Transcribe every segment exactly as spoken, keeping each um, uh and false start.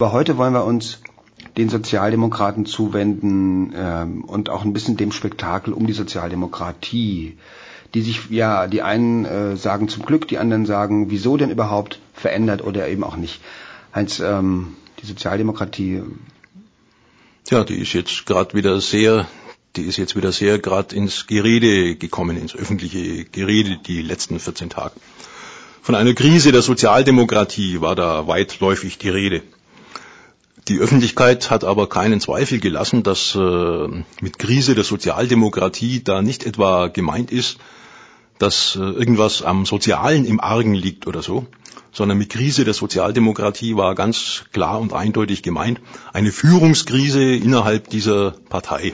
Aber heute wollen wir uns den Sozialdemokraten zuwenden ähm, und auch ein bisschen dem Spektakel um die Sozialdemokratie, die sich, ja, die einen äh, sagen zum Glück, die anderen sagen, wieso denn überhaupt verändert oder eben auch nicht. Heinz, ähm, die Sozialdemokratie... Tja, die ist jetzt gerade wieder sehr, die ist jetzt wieder sehr gerade ins Gerede gekommen, ins öffentliche Gerede die letzten vierzehn Tage. Von einer Krise der Sozialdemokratie war da weitläufig die Rede. Die Öffentlichkeit hat aber keinen Zweifel gelassen, dass äh, mit Krise der Sozialdemokratie da nicht etwa gemeint ist, dass äh, irgendwas am Sozialen im Argen liegt oder so, sondern mit Krise der Sozialdemokratie war ganz klar und eindeutig gemeint eine Führungskrise innerhalb dieser Partei.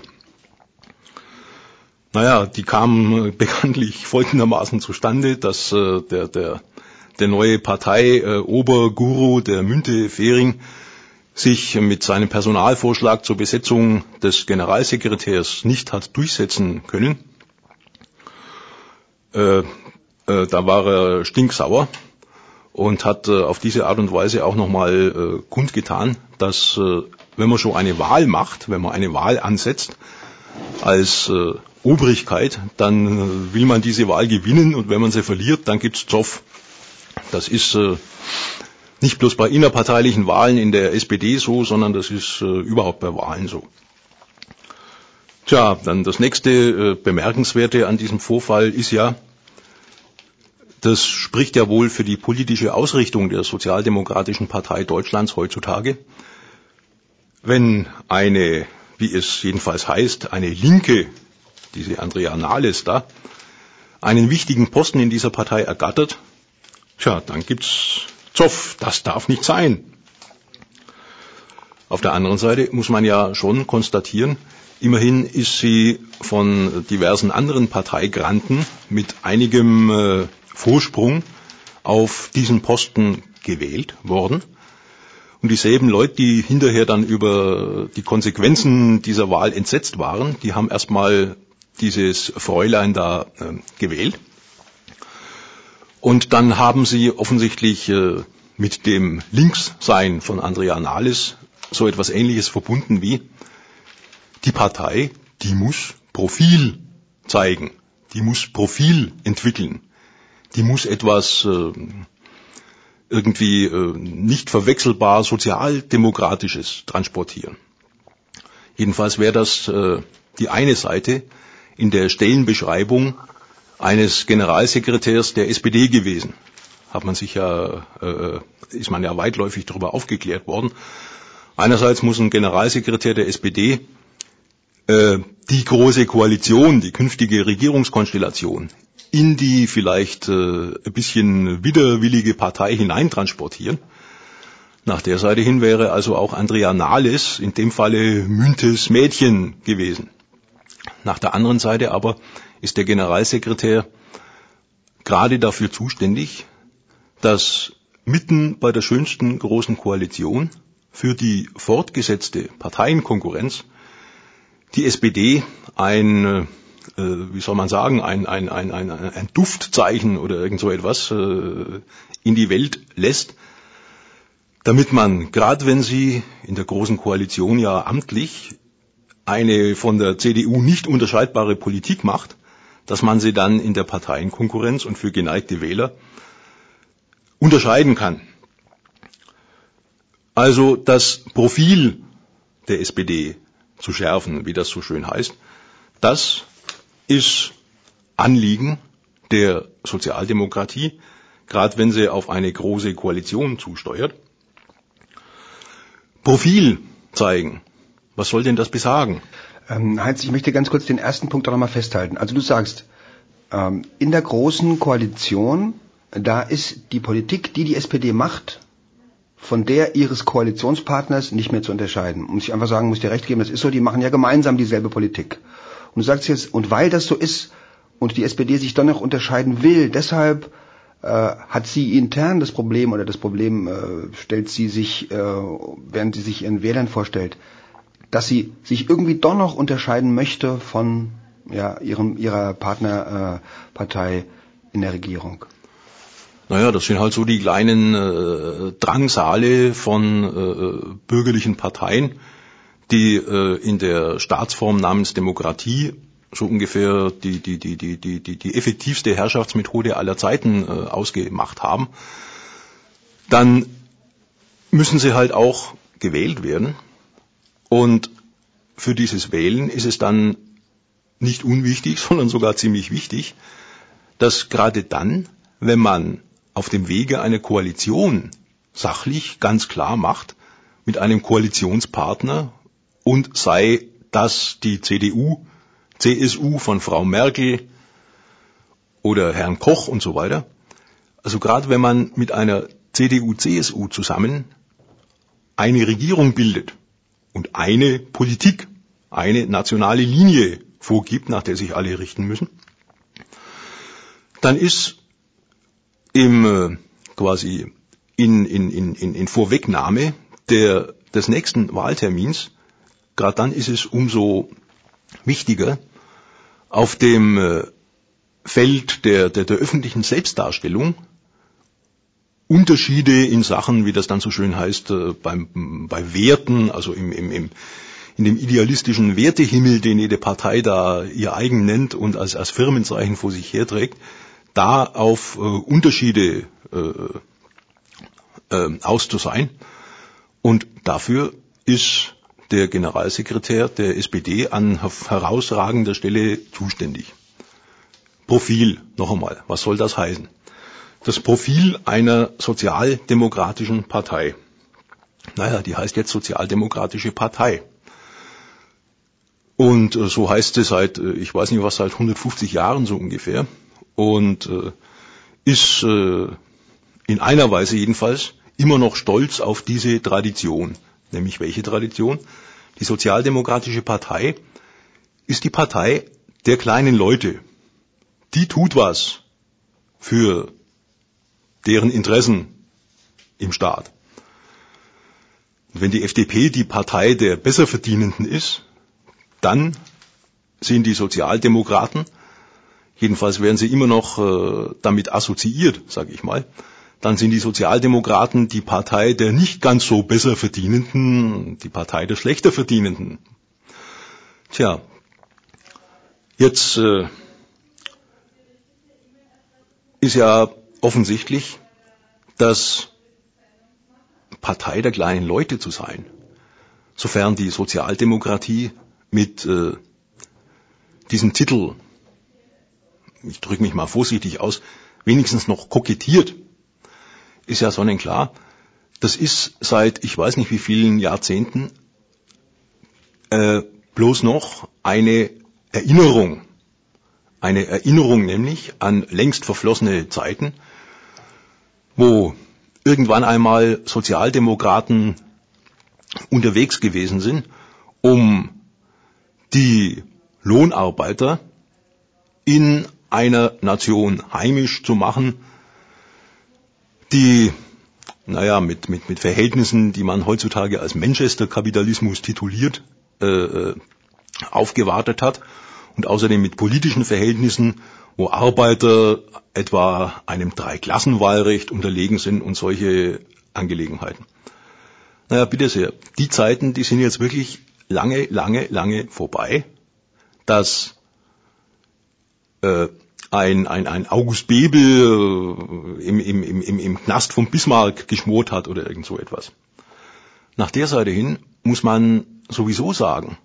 Naja, die kam äh, bekanntlich folgendermaßen zustande, dass äh, der, der, der neue Partei-Oberguru, äh, der Müntefering, sich mit seinem Personalvorschlag zur Besetzung des Generalsekretärs nicht hat durchsetzen können. Äh, äh, da war er stinksauer und hat äh, auf diese Art und Weise auch nochmal äh, kundgetan, dass äh, wenn man schon eine Wahl macht, wenn man eine Wahl ansetzt als äh, Obrigkeit, dann äh, will man diese Wahl gewinnen und wenn man sie verliert, dann gibt's Zoff. Das ist äh, nicht bloß bei innerparteilichen Wahlen in der S P D so, sondern das ist äh, überhaupt bei Wahlen so. Tja, dann das nächste äh, Bemerkenswerte an diesem Vorfall ist ja, das spricht ja wohl für die politische Ausrichtung der Sozialdemokratischen Partei Deutschlands heutzutage, wenn eine, wie es jedenfalls heißt, eine Linke, diese Andrea Nahles da, einen wichtigen Posten in dieser Partei ergattert, tja, dann gibt's Zoff, das darf nicht sein. Auf der anderen Seite muss man ja schon konstatieren, immerhin ist sie von diversen anderen Parteigranten mit einigem äh, Vorsprung auf diesen Posten gewählt worden. Und dieselben Leute, die hinterher dann über die Konsequenzen dieser Wahl entsetzt waren, die haben erstmal dieses Fräulein da äh, gewählt. Und dann haben sie offensichtlich äh, mit dem Linkssein von Andrea Nahles so etwas Ähnliches verbunden wie, die Partei, die muss Profil zeigen, die muss Profil entwickeln, die muss etwas äh, irgendwie äh, nicht verwechselbar Sozialdemokratisches transportieren. Jedenfalls wäre das äh, die eine Seite in der Stellenbeschreibung eines Generalsekretärs der S P D gewesen. Hat man sich ja, äh, ist man ja weitläufig darüber aufgeklärt worden. Einerseits muss ein Generalsekretär der S P D äh, die große Koalition, die künftige Regierungskonstellation in die vielleicht äh, ein bisschen widerwillige Partei hineintransportieren. Nach der Seite hin wäre also auch Andrea Nahles in dem Falle Müntes Mädchen gewesen. Nach der anderen Seite aber ist der Generalsekretär gerade dafür zuständig, dass mitten bei der schönsten großen Koalition für die fortgesetzte Parteienkonkurrenz die S P D ein, äh, wie soll man sagen, ein, ein, ein, ein, ein Duftzeichen oder irgend so etwas äh, in die Welt lässt, damit man, gerade wenn sie in der großen Koalition ja amtlich eine von der C D U nicht unterscheidbare Politik macht, dass man sie dann in der Parteienkonkurrenz und für geneigte Wähler unterscheiden kann. Also das Profil der S P D zu schärfen, wie das so schön heißt, das ist Anliegen der Sozialdemokratie, gerade wenn sie auf eine große Koalition zusteuert. Profil zeigen. Was soll denn das besagen? Ähm, Heinz, ich möchte ganz kurz den ersten Punkt auch nochmal festhalten. Also du sagst, ähm, in der großen Koalition, da ist die Politik, die die S P D macht, von der ihres Koalitionspartners nicht mehr zu unterscheiden. Muss ich einfach sagen, muss dir recht geben, das ist so, die machen ja gemeinsam dieselbe Politik. Und du sagst jetzt, und weil das so ist und die S P D sich dann noch unterscheiden will, deshalb äh, hat sie intern das Problem oder das Problem äh, stellt sie sich, äh, während sie sich ihren Wählern vorstellt, dass sie sich irgendwie doch noch unterscheiden möchte von ja, ihrem ihrer Partnerpartei äh, in der Regierung. Naja, das sind halt so die kleinen äh, Drangsale von äh, bürgerlichen Parteien, die äh, in der Staatsform namens Demokratie so ungefähr die, die, die, die, die, die, die effektivste Herrschaftsmethode aller Zeiten äh, ausgemacht haben. Dann müssen sie halt auch gewählt werden. Und für dieses Wählen ist es dann nicht unwichtig, sondern sogar ziemlich wichtig, dass gerade dann, wenn man auf dem Wege einer Koalition sachlich ganz klar macht, mit einem Koalitionspartner und sei das die C D U, C S U von Frau Merkel oder Herrn Koch und so weiter. Also gerade wenn man mit einer C D U, C S U zusammen eine Regierung bildet und eine Politik, eine nationale Linie vorgibt, nach der sich alle richten müssen, dann ist im äh, quasi in, in, in, in Vorwegnahme der, des nächsten Wahltermins, gerade dann ist es umso wichtiger, auf dem äh, Feld der, der, der öffentlichen Selbstdarstellung Unterschiede in Sachen, wie das dann so schön heißt, äh, beim, bei Werten, also im, im, im, in dem idealistischen Wertehimmel, den jede Partei da ihr eigen nennt und als, als Firmenzeichen vor sich herträgt, da auf äh, Unterschiede äh, äh, aus zu sein. Und dafür ist der Generalsekretär der S P D an herausragender Stelle zuständig. Profil, noch einmal, was soll das heißen? Das Profil einer sozialdemokratischen Partei. Naja, die heißt jetzt Sozialdemokratische Partei. Und äh, so heißt es seit, äh, ich weiß nicht was, seit hundertfünfzig Jahren so ungefähr. Und äh, ist äh, in einer Weise jedenfalls immer noch stolz auf diese Tradition. Nämlich welche Tradition? Die Sozialdemokratische Partei ist die Partei der kleinen Leute. Die tut was für deren Interessen im Staat. Und wenn die F D P die Partei der Besserverdienenden ist, dann sind die Sozialdemokraten, jedenfalls werden sie immer noch äh, damit assoziiert, sage ich mal, dann sind die Sozialdemokraten die Partei der nicht ganz so Besserverdienenden, die Partei der Schlechterverdienenden. Tja, jetzt äh, ist ja offensichtlich, dass Partei der kleinen Leute zu sein, sofern die Sozialdemokratie mit äh, diesem Titel, ich drücke mich mal vorsichtig aus, wenigstens noch kokettiert, ist ja sonnenklar. Das ist seit ich weiß nicht wie vielen Jahrzehnten äh, bloß noch eine Erinnerung. Eine Erinnerung nämlich an längst verflossene Zeiten, wo irgendwann einmal Sozialdemokraten unterwegs gewesen sind, um die Lohnarbeiter in einer Nation heimisch zu machen, die, naja, mit, mit, mit Verhältnissen, die man heutzutage als Manchester-Kapitalismus tituliert, äh, aufgewartet hat und außerdem mit politischen Verhältnissen, wo Arbeiter etwa einem Dreiklassenwahlrecht unterlegen sind und solche Angelegenheiten. Naja, bitte sehr, die Zeiten, die sind jetzt wirklich lange, lange, lange vorbei, dass äh, ein, ein, ein August Bebel äh, im, im, im, im Knast von Bismarck geschmort hat oder irgend so etwas. Nach der Seite hin muss man sowieso sagen,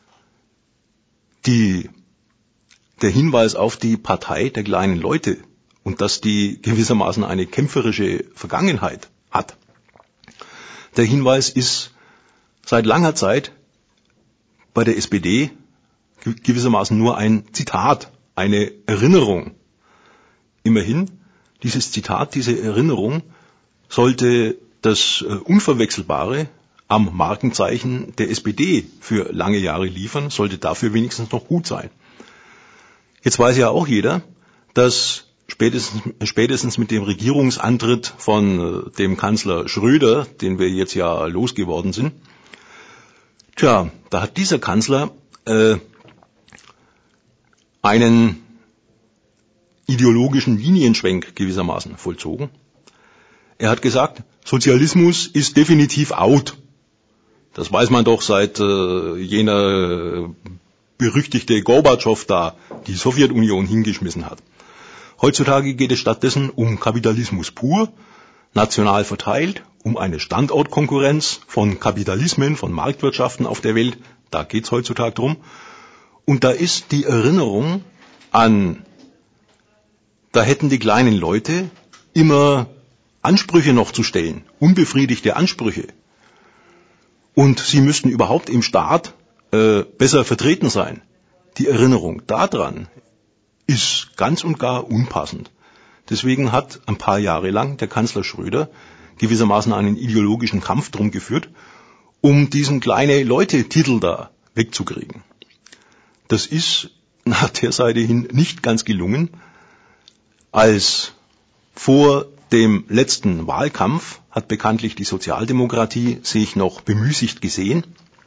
die, der Hinweis auf die Partei der kleinen Leute und dass die gewissermaßen eine kämpferische Vergangenheit hat, der Hinweis ist seit langer Zeit bei der S P D gewissermaßen nur ein Zitat, eine Erinnerung. Immerhin, dieses Zitat, diese Erinnerung sollte das äh, Unverwechselbare am Markenzeichen der S P D für lange Jahre liefern, sollte dafür wenigstens noch gut sein. Jetzt weiß ja auch jeder, dass spätestens, spätestens mit dem Regierungsantritt von äh, dem Kanzler Schröder, den wir jetzt ja losgeworden sind, tja, da hat dieser Kanzler äh, einen ideologischen Linienschwenk gewissermaßen vollzogen. Er hat gesagt, Sozialismus ist definitiv out. Das weiß man doch seit äh, jener berüchtigte Gorbatschow da die Sowjetunion hingeschmissen hat. Heutzutage geht es stattdessen um Kapitalismus pur, national verteilt, um eine Standortkonkurrenz von Kapitalismen, von Marktwirtschaften auf der Welt. Da geht es heutzutage drum. Und da ist die Erinnerung an, da hätten die kleinen Leute immer Ansprüche noch zu stellen, unbefriedigte Ansprüche. Und sie müssten überhaupt im Staat äh, besser vertreten sein. Die Erinnerung daran ist ganz und gar unpassend. Deswegen hat ein paar Jahre lang der Kanzler Schröder gewissermaßen einen ideologischen Kampf drum geführt, um diesen kleine Leute-Titel da wegzukriegen. Das ist nach der Seite hin nicht ganz gelungen. Als vor dem letzten Wahlkampf hat bekanntlich die Sozialdemokratie sich noch bemüßigt gesehen,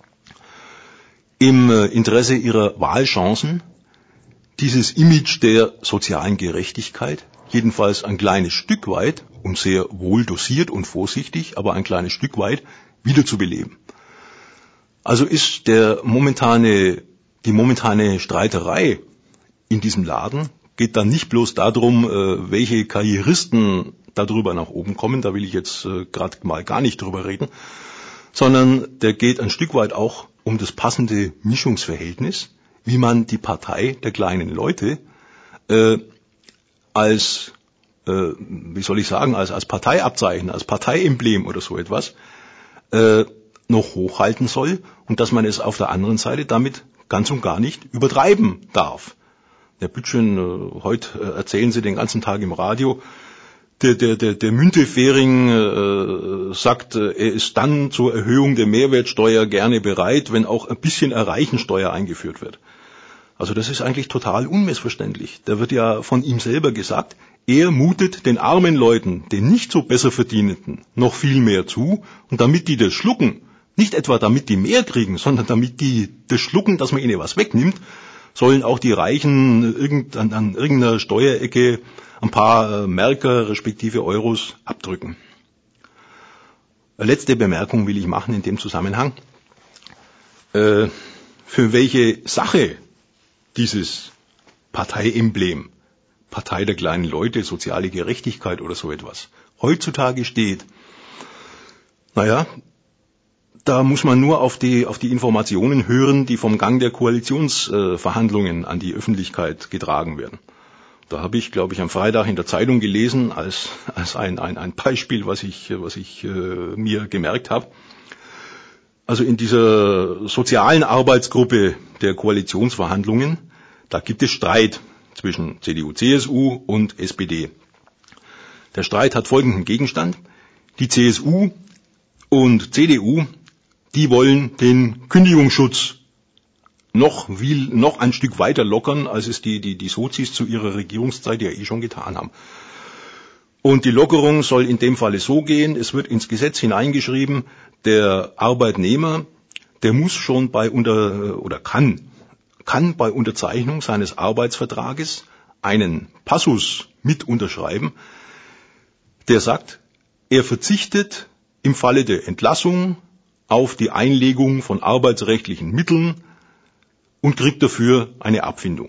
im Interesse ihrer Wahlchancen dieses Image der sozialen Gerechtigkeit, jedenfalls ein kleines Stück weit und sehr wohl dosiert und vorsichtig, aber ein kleines Stück weit wiederzubeleben. Also ist der momentane, die momentane Streiterei in diesem Laden geht dann nicht bloß darum, welche Karrieristen darüber nach oben kommen, da will ich jetzt gerade mal gar nicht drüber reden, sondern der geht ein Stück weit auch um das passende Mischungsverhältnis, wie man die Partei der kleinen Leute äh, als, äh, wie soll ich sagen, als, als Parteiabzeichen, als Parteiemblem oder so etwas äh, noch hochhalten soll und dass man es auf der anderen Seite damit ganz und gar nicht übertreiben darf. Herr Bütschön, äh, heute äh, erzählen Sie den ganzen Tag im Radio, Der, der, der, der Müntefering äh, sagt, äh, er ist dann zur Erhöhung der Mehrwertsteuer gerne bereit, wenn auch ein bisschen Erreichensteuer eingeführt wird. Also das ist eigentlich total unmissverständlich. Da wird ja von ihm selber gesagt, er mutet den armen Leuten, den nicht so besser Verdienenden, noch viel mehr zu. Und damit die das schlucken, nicht etwa damit die mehr kriegen, sondern damit die das schlucken, dass man ihnen was wegnimmt, sollen auch die Reichen irgend, an, an irgendeiner Steuerecke ein paar Märker respektive Euros abdrücken. Eine letzte Bemerkung will ich machen in dem Zusammenhang. Äh, für welche Sache dieses Parteiemblem, Partei der kleinen Leute, soziale Gerechtigkeit oder so etwas, heutzutage steht, naja, da muss man nur auf die, auf die Informationen hören, die vom Gang der Koalitionsverhandlungen äh, an die Öffentlichkeit getragen werden. Da habe ich, glaube ich, am Freitag in der Zeitung gelesen, als, als ein, ein, ein Beispiel, was ich, was ich äh, mir gemerkt habe. Also in dieser sozialen Arbeitsgruppe der Koalitionsverhandlungen, da gibt es Streit zwischen C D U, C S U und S P D. Der Streit hat folgenden Gegenstand. Die C S U und C D U, die wollen den Kündigungsschutz noch, viel, noch ein Stück weiter lockern, als es die, die, die Sozis zu ihrer Regierungszeit ja eh schon getan haben. Und die Lockerung soll in dem Falle so gehen, es wird ins Gesetz hineingeschrieben, der Arbeitnehmer, der muss schon bei unter, oder kann, kann bei Unterzeichnung seines Arbeitsvertrages einen Passus mit unterschreiben, der sagt, er verzichtet im Falle der Entlassung auf die Einlegung von arbeitsrechtlichen Mitteln und kriegt dafür eine Abfindung.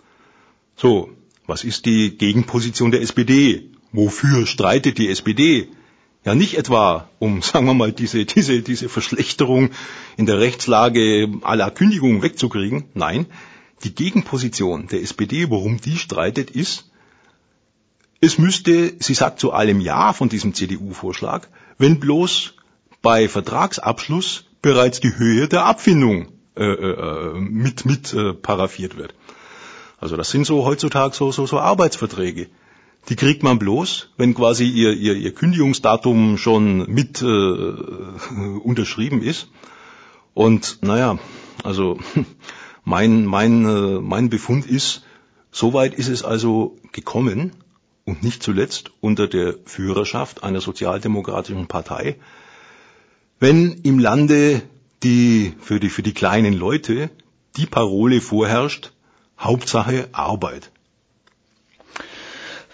So, was ist die Gegenposition der S P D? Wofür streitet die S P D? Ja, nicht etwa um, sagen wir mal, diese, diese, diese Verschlechterung in der Rechtslage à la Kündigung wegzukriegen. Nein, die Gegenposition der S P D, worum die streitet, ist, es müsste, sie sagt zu allem Ja von diesem C D U-Vorschlag, wenn bloß bei Vertragsabschluss bereits die Höhe der Abfindung äh, äh, mit, mit äh, paraphiert wird. Also das sind so heutzutage so, so, so Arbeitsverträge. Die kriegt man bloß, wenn quasi ihr, ihr, ihr Kündigungsdatum schon mit äh, unterschrieben ist. Und naja, also mein, mein, äh, mein Befund ist, soweit ist es also gekommen und nicht zuletzt unter der Führerschaft einer sozialdemokratischen Partei, wenn im Lande die, für die, für die kleinen Leute die Parole vorherrscht, Hauptsache Arbeit.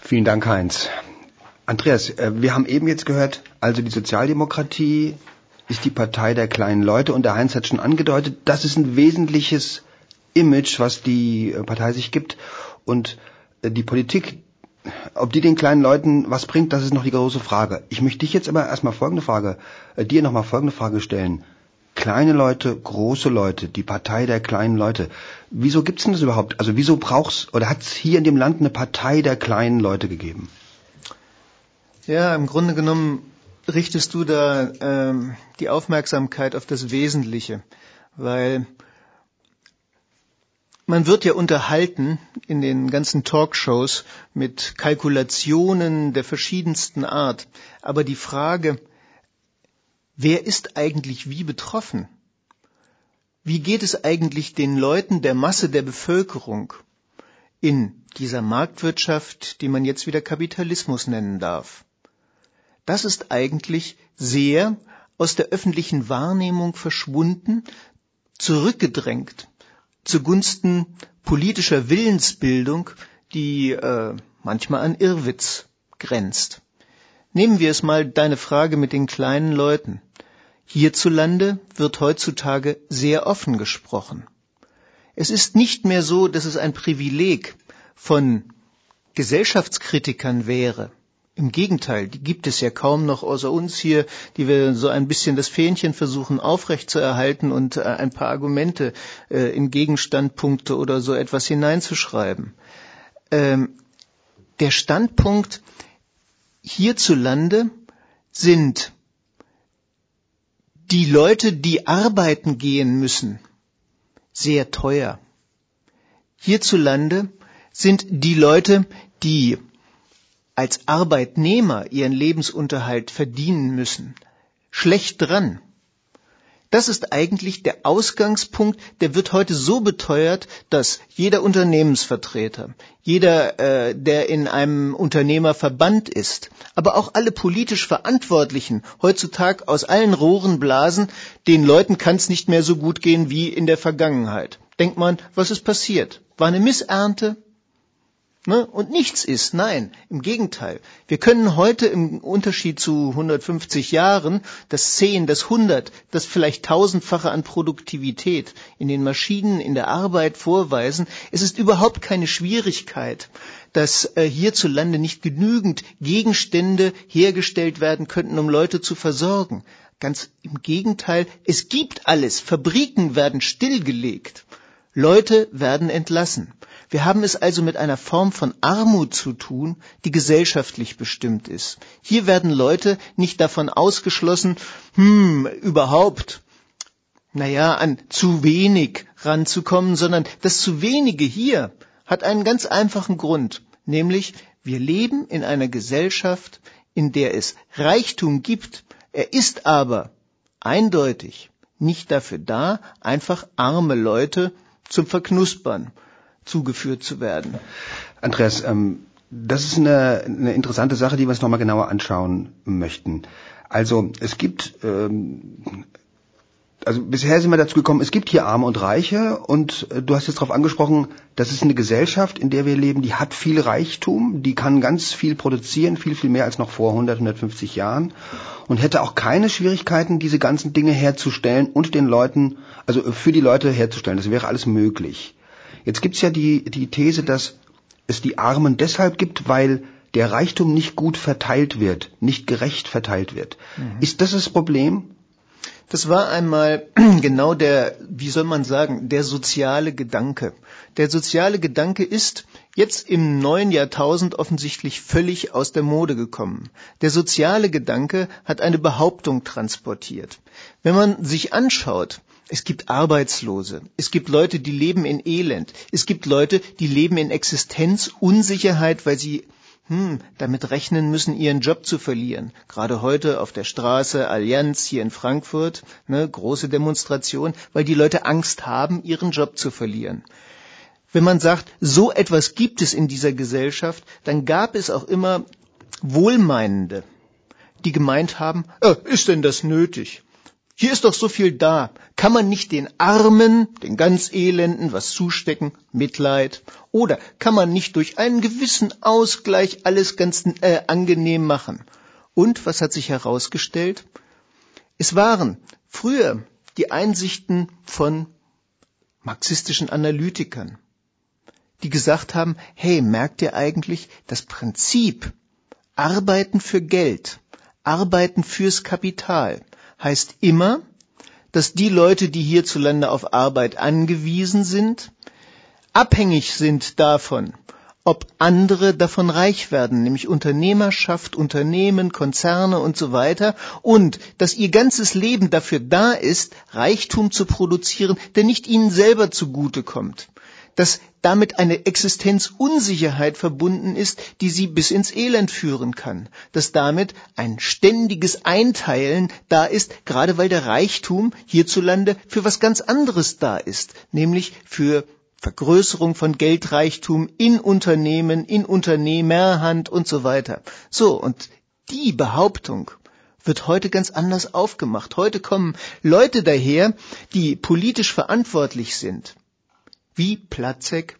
Vielen Dank, Heinz. Andreas, wir haben eben jetzt gehört, also die Sozialdemokratie ist die Partei der kleinen Leute und der Heinz hat schon angedeutet, das ist ein wesentliches Image, was die Partei sich gibt und die Politik, ob die den kleinen Leuten was bringt, das ist noch die große Frage. Ich möchte dich jetzt aber erstmal folgende Frage, äh, dir nochmal folgende Frage stellen. Kleine Leute, große Leute, die Partei der kleinen Leute. Wieso gibt's denn das überhaupt? Also wieso braucht's oder hat's hier in dem Land eine Partei der kleinen Leute gegeben? Ja, im Grunde genommen richtest du da ähm, die Aufmerksamkeit auf das Wesentliche, weil man wird ja unterhalten in den ganzen Talkshows mit Kalkulationen der verschiedensten Art, aber die Frage, wer ist eigentlich wie betroffen? Wie geht es eigentlich den Leuten der Masse der Bevölkerung in dieser Marktwirtschaft, die man jetzt wieder Kapitalismus nennen darf? Das ist eigentlich sehr aus der öffentlichen Wahrnehmung verschwunden, zurückgedrängt zugunsten politischer Willensbildung, die äh, manchmal an Irrwitz grenzt. Nehmen wir es mal deine Frage mit den kleinen Leuten. Hierzulande wird heutzutage sehr offen gesprochen. Es ist nicht mehr so, dass es ein Privileg von Gesellschaftskritikern wäre. Im Gegenteil, die gibt es ja kaum noch außer uns hier, die wir so ein bisschen das Fähnchen versuchen aufrechtzuerhalten und äh, ein paar Argumente äh, in Gegenstandpunkte oder so etwas hineinzuschreiben. Ähm, der Standpunkt hierzulande sind die Leute, die arbeiten gehen müssen, sehr teuer. Hierzulande sind die Leute, die als Arbeitnehmer ihren Lebensunterhalt verdienen müssen, schlecht dran. Das ist eigentlich der Ausgangspunkt, der wird heute so beteuert, dass jeder Unternehmensvertreter, jeder, äh, der in einem Unternehmerverband ist, aber auch alle politisch Verantwortlichen heutzutage aus allen Rohren blasen, den Leuten kann es nicht mehr so gut gehen wie in der Vergangenheit. Denkt man, was ist passiert? War eine Missernte? Ne? Und nichts ist, nein, im Gegenteil. Wir können heute im Unterschied zu hundertfünfzig Jahren das zehn, das hundert, das vielleicht tausendfache an Produktivität in den Maschinen, in der Arbeit vorweisen. Es ist überhaupt keine Schwierigkeit, dass äh, hierzulande nicht genügend Gegenstände hergestellt werden könnten, um Leute zu versorgen. Ganz im Gegenteil, es gibt alles. Fabriken werden stillgelegt. Leute werden entlassen. Wir haben es also mit einer Form von Armut zu tun, die gesellschaftlich bestimmt ist. Hier werden Leute nicht davon ausgeschlossen, hm, überhaupt, naja, an zu wenig ranzukommen, sondern das zu wenige hier hat einen ganz einfachen Grund, nämlich wir leben in einer Gesellschaft, in der es Reichtum gibt, er ist aber eindeutig nicht dafür da, einfach arme Leute zum Verknuspern zugeführt zu werden. Andreas, ähm, das ist eine, eine interessante Sache, die wir uns nochmal genauer anschauen möchten. Also es gibt, ähm, also bisher sind wir dazu gekommen, es gibt hier Arme und Reiche und äh, du hast jetzt darauf angesprochen, das ist eine Gesellschaft, in der wir leben, die hat viel Reichtum, die kann ganz viel produzieren, viel, viel mehr als noch vor hundert, hundertfünfzig Jahren und hätte auch keine Schwierigkeiten, diese ganzen Dinge herzustellen und den Leuten, also für die Leute herzustellen. Das wäre alles möglich. Jetzt gibt's ja die, die These, dass es die Armen deshalb gibt, weil der Reichtum nicht gut verteilt wird, nicht gerecht verteilt wird. Mhm. Ist das das Problem? Das war einmal genau der, wie soll man sagen, der soziale Gedanke. Der soziale Gedanke ist jetzt im neuen Jahrtausend offensichtlich völlig aus der Mode gekommen. Der soziale Gedanke hat eine Behauptung transportiert. Wenn man sich anschaut, es gibt Arbeitslose, es gibt Leute, die leben in Elend, es gibt Leute, die leben in Existenzunsicherheit, weil sie hm, damit rechnen müssen, ihren Job zu verlieren. Gerade heute auf der Straße Allianz hier in Frankfurt, ne, große Demonstration, weil die Leute Angst haben, ihren Job zu verlieren. Wenn man sagt, so etwas gibt es in dieser Gesellschaft, dann gab es auch immer Wohlmeinende, die gemeint haben, äh, ist denn das nötig? Hier ist doch so viel da. Kann man nicht den Armen, den ganz Elenden, was zustecken? Mitleid. Oder kann man nicht durch einen gewissen Ausgleich alles ganz äh, angenehm machen? Und was hat sich herausgestellt? Es waren früher die Einsichten von marxistischen Analytikern, die gesagt haben, hey, merkt ihr eigentlich, das Prinzip Arbeiten für Geld, Arbeiten fürs Kapital, heißt immer, dass die Leute, die hierzulande auf Arbeit angewiesen sind, abhängig sind davon, ob andere davon reich werden, nämlich Unternehmerschaft, Unternehmen, Konzerne und so weiter, und dass ihr ganzes Leben dafür da ist, Reichtum zu produzieren, der nicht ihnen selber zugutekommt. Dass damit eine Existenzunsicherheit verbunden ist, die sie bis ins Elend führen kann. Dass damit ein ständiges Einteilen da ist, gerade weil der Reichtum hierzulande für was ganz anderes da ist, nämlich für Vergrößerung von Geldreichtum in Unternehmen, in Unternehmerhand und so weiter. So, und die Behauptung wird heute ganz anders aufgemacht. Heute kommen Leute daher, die politisch verantwortlich sind, wie Platzek,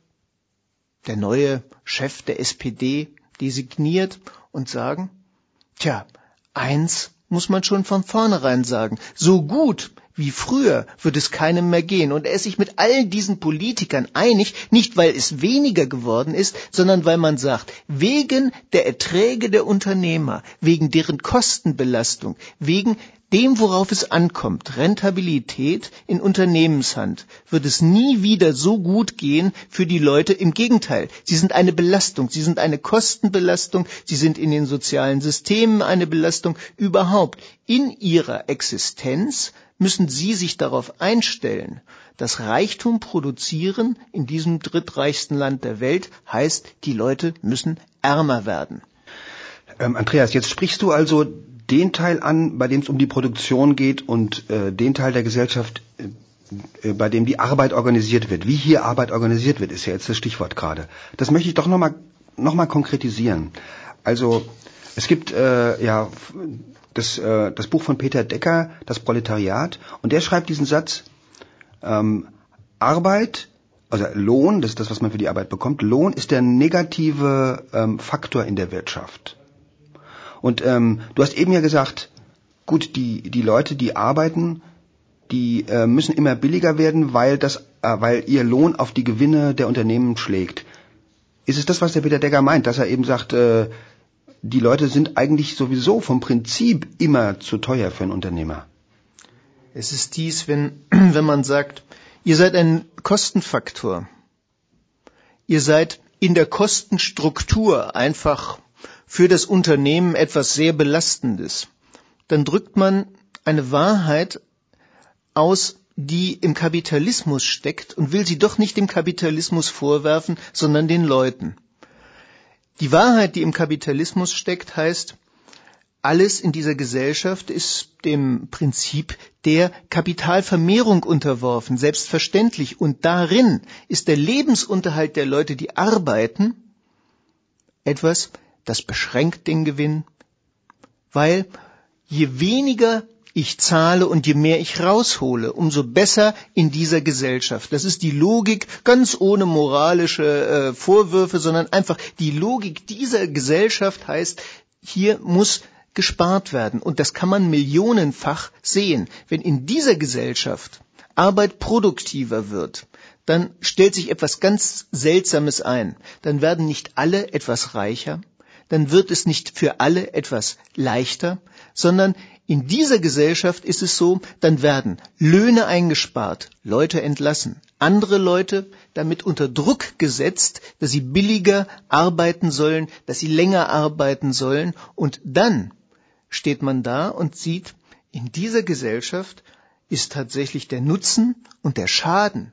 der neue Chef der S P D, designiert und sagen, tja, eins muss man schon von vornherein sagen, so gut wie früher wird es keinem mehr gehen. Und er ist sich mit all diesen Politikern einig, nicht weil es weniger geworden ist, sondern weil man sagt, wegen der Erträge der Unternehmer, wegen deren Kostenbelastung, wegen dem, worauf es ankommt, Rentabilität in Unternehmenshand, wird es nie wieder so gut gehen für die Leute. Im Gegenteil, sie sind eine Belastung, sie sind eine Kostenbelastung, sie sind in den sozialen Systemen eine Belastung. Überhaupt, in ihrer Existenz müssen sie sich darauf einstellen, dass Reichtum produzieren in diesem drittreichsten Land der Welt heißt, die Leute müssen ärmer werden. Ähm, Andreas, jetzt sprichst du also den Teil an, bei dem es um die Produktion geht und äh, den Teil der Gesellschaft, äh, bei dem die Arbeit organisiert wird. Wie hier Arbeit organisiert wird, ist ja jetzt das Stichwort gerade. Das möchte ich doch nochmal noch mal konkretisieren. Also es gibt äh, ja das, äh, das Buch von Peter Decker, Das Proletariat, und der schreibt diesen Satz, ähm, Arbeit, also Lohn, das ist das, was man für die Arbeit bekommt, Lohn ist der negative ähm, Faktor in der Wirtschaft. Und ähm, du hast eben ja gesagt, gut, die die Leute, die arbeiten, die äh, müssen immer billiger werden, weil das, äh, weil ihr Lohn auf die Gewinne der Unternehmen schlägt. Ist es das, was der Peter Decker meint, dass er eben sagt, äh, die Leute sind eigentlich sowieso vom Prinzip immer zu teuer für einen Unternehmer? Es ist dies, wenn wenn man sagt, ihr seid ein Kostenfaktor, ihr seid in der Kostenstruktur einfach für das Unternehmen etwas sehr Belastendes, dann drückt man eine Wahrheit aus, die im Kapitalismus steckt und will sie doch nicht dem Kapitalismus vorwerfen, sondern den Leuten. Die Wahrheit, die im Kapitalismus steckt, heißt, alles in dieser Gesellschaft ist dem Prinzip der Kapitalvermehrung unterworfen, selbstverständlich. Und darin ist der Lebensunterhalt der Leute, die arbeiten, etwas, das beschränkt den Gewinn, weil je weniger ich zahle und je mehr ich raushole, umso besser in dieser Gesellschaft. Das ist die Logik, ganz ohne moralische äh, Vorwürfe, sondern einfach die Logik dieser Gesellschaft heißt, hier muss gespart werden. Und das kann man millionenfach sehen. Wenn in dieser Gesellschaft Arbeit produktiver wird, dann stellt sich etwas ganz Seltsames ein. Dann werden nicht alle etwas reicher, dann wird es nicht für alle etwas leichter, sondern in dieser Gesellschaft ist es so, dann werden Löhne eingespart, Leute entlassen, andere Leute damit unter Druck gesetzt, dass sie billiger arbeiten sollen, dass sie länger arbeiten sollen, und dann steht man da und sieht, in dieser Gesellschaft ist tatsächlich der Nutzen und der Schaden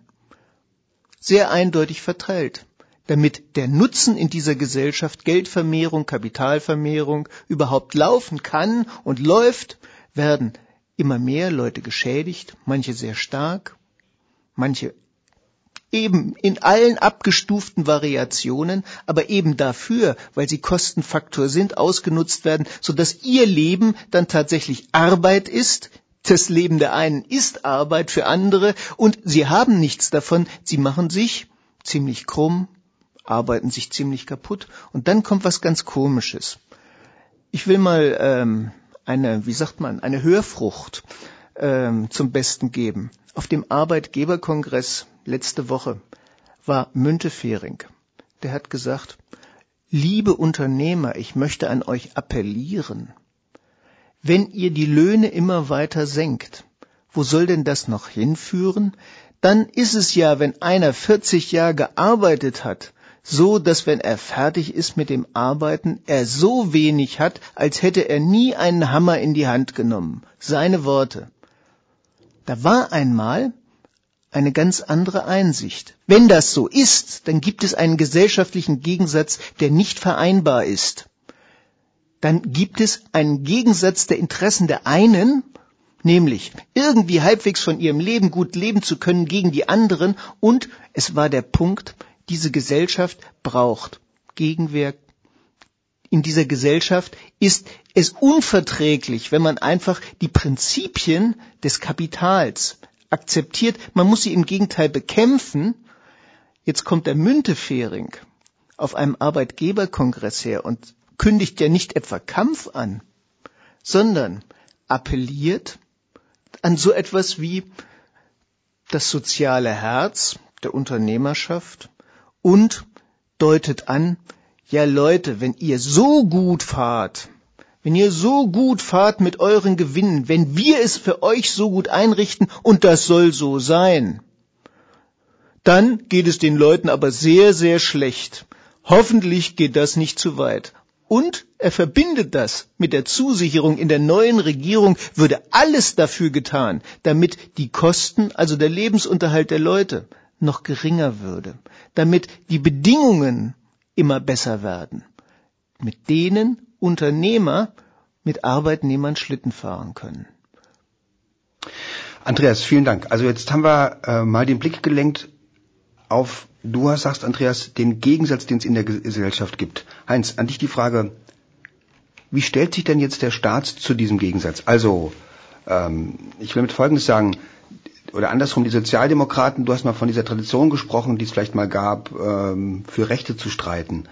sehr eindeutig verteilt. Damit der Nutzen in dieser Gesellschaft, Geldvermehrung, Kapitalvermehrung überhaupt laufen kann und läuft, werden immer mehr Leute geschädigt, manche sehr stark, manche eben in allen abgestuften Variationen, aber eben dafür, weil sie Kostenfaktor sind, ausgenutzt werden, sodass ihr Leben dann tatsächlich Arbeit ist, Das Leben der einen ist Arbeit für andere und sie haben nichts davon. Sie machen sich ziemlich krumm, arbeiten sich ziemlich kaputt und dann kommt was ganz Komisches. Ich will mal ähm, eine, wie sagt man, eine Hörfrucht ähm, zum Besten geben. Auf dem Arbeitgeberkongress letzte Woche war Müntefering. Der hat gesagt, liebe Unternehmer, ich möchte an euch appellieren. Wenn ihr die Löhne immer weiter senkt, wo soll denn das noch hinführen? Dann ist es ja, wenn einer vierzig Jahre gearbeitet hat, so, dass wenn er fertig ist mit dem Arbeiten, er so wenig hat, als hätte er nie einen Hammer in die Hand genommen. Seine Worte. Da war einmal eine ganz andere Einsicht. Wenn das so ist, dann gibt es einen gesellschaftlichen Gegensatz, der nicht vereinbar ist. Dann gibt es einen Gegensatz der Interessen der einen, nämlich irgendwie halbwegs von ihrem Leben gut leben zu können gegen die anderen. Und es war der Punkt, diese Gesellschaft braucht Gegenwehr. In dieser Gesellschaft ist es unverträglich, wenn man einfach die Prinzipien des Kapitals akzeptiert. Man muss sie im Gegenteil bekämpfen. Jetzt kommt der Müntefering auf einem Arbeitgeberkongress her und kündigt ja nicht etwa Kampf an, sondern appelliert an so etwas wie das soziale Herz der Unternehmerschaft und deutet an, ja Leute, wenn ihr so gut fahrt, wenn ihr so gut fahrt mit euren Gewinnen, wenn wir es für euch so gut einrichten und das soll so sein, dann geht es den Leuten aber sehr, sehr schlecht. Hoffentlich geht das nicht zu weit. Und er verbindet das mit der Zusicherung, in der neuen Regierung würde alles dafür getan, damit die Kosten, also der Lebensunterhalt der Leute, noch geringer würde, damit die Bedingungen immer besser werden, mit denen Unternehmer mit Arbeitnehmern Schlitten fahren können. Andreas, vielen Dank. Also jetzt haben wir äh, mal den Blick gelenkt auf, du sagst, Andreas, den Gegensatz, den es in der Gesellschaft gibt. Heinz, an dich die Frage, wie stellt sich denn jetzt der Staat zu diesem Gegensatz? Also, ähm, ich will mit Folgendes sagen, oder andersrum, die Sozialdemokraten, du hast mal von dieser Tradition gesprochen, die es vielleicht mal gab, ähm, für Rechte zu streiten.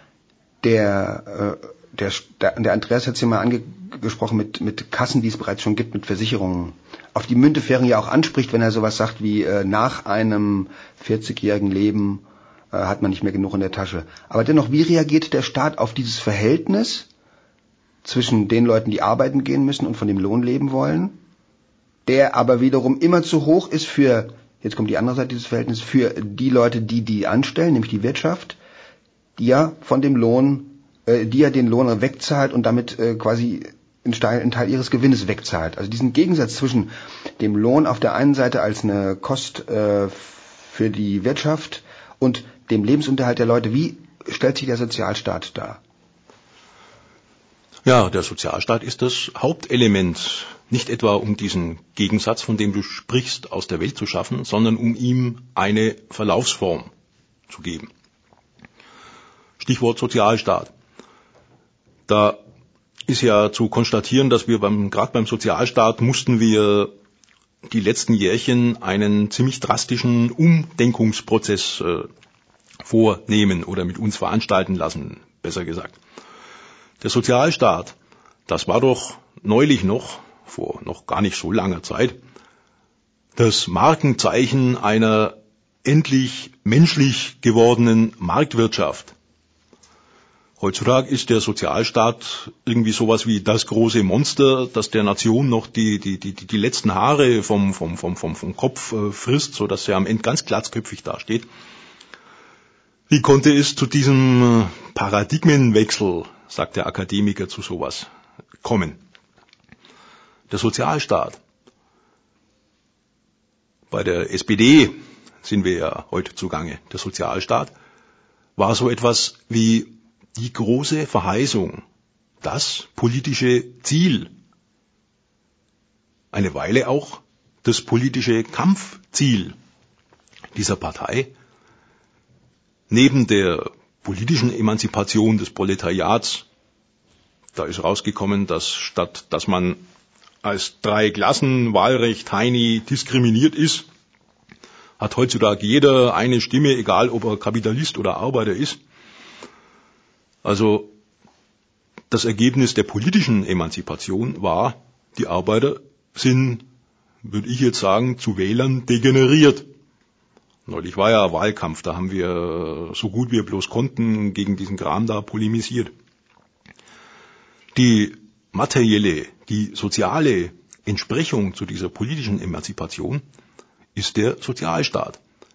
Der, äh, der, der Andreas hat es ja mal angesprochen mit, mit Kassen, die es bereits schon gibt, mit Versicherungen. Auf die Müntefering ja auch anspricht, wenn er sowas sagt wie, äh, nach einem vierzigjährigen Leben äh, hat man nicht mehr genug in der Tasche. Aber dennoch, wie reagiert der Staat auf dieses Verhältnis zwischen den Leuten, die arbeiten gehen müssen und von dem Lohn leben wollen, der aber wiederum immer zu hoch ist für, jetzt kommt die andere Seite dieses Verhältnisses, für die Leute, die die anstellen, nämlich die Wirtschaft, die ja von dem Lohn, äh, die ja den Lohn wegzahlt und damit äh, quasi einen Teil, einen Teil ihres Gewinnes wegzahlt. Also diesen Gegensatz zwischen dem Lohn auf der einen Seite als eine Kost äh, für die Wirtschaft und dem Lebensunterhalt der Leute, wie stellt sich der Sozialstaat dar? Ja, der Sozialstaat ist das Hauptelement, nicht etwa um diesen Gegensatz, von dem du sprichst, aus der Welt zu schaffen, sondern um ihm eine Verlaufsform zu geben. Stichwort Sozialstaat. Da ist ja zu konstatieren, dass wir beim, gerade beim Sozialstaat mussten wir die letzten Jährchen einen ziemlich drastischen Umdenkungsprozess äh, vornehmen oder mit uns veranstalten lassen, besser gesagt. Der Sozialstaat, das war doch neulich noch, vor noch gar nicht so langer Zeit, das Markenzeichen einer endlich menschlich gewordenen Marktwirtschaft. Heutzutage ist der Sozialstaat irgendwie sowas wie das große Monster, das der Nation noch die, die, die, die letzten Haare vom, vom, vom, vom, vom Kopf äh, frisst, sodass er am Ende ganz glatzköpfig dasteht. Wie konnte es zu diesem Paradigmenwechsel, sagt der Akademiker, zu sowas kommen? Der Sozialstaat. Bei der S P D sind wir ja heute zugange. Der Sozialstaat war so etwas wie die große Verheißung, das politische Ziel, eine Weile auch das politische Kampfziel dieser Partei. Neben der politischen Emanzipation des Proletariats, da ist rausgekommen, dass statt dass man als Drei-Klassen-Wahlrecht Heini diskriminiert ist, hat heutzutage jeder eine Stimme, egal ob er Kapitalist oder Arbeiter ist. Also das Ergebnis der politischen Emanzipation war, die Arbeiter sind, würde ich jetzt sagen, zu Wählern degeneriert. Neulich war ja Wahlkampf, da haben wir so gut wir bloß konnten gegen diesen Kram da polemisiert. Die materielle, die soziale Entsprechung zu dieser politischen Emanzipation ist der Sozialstaat.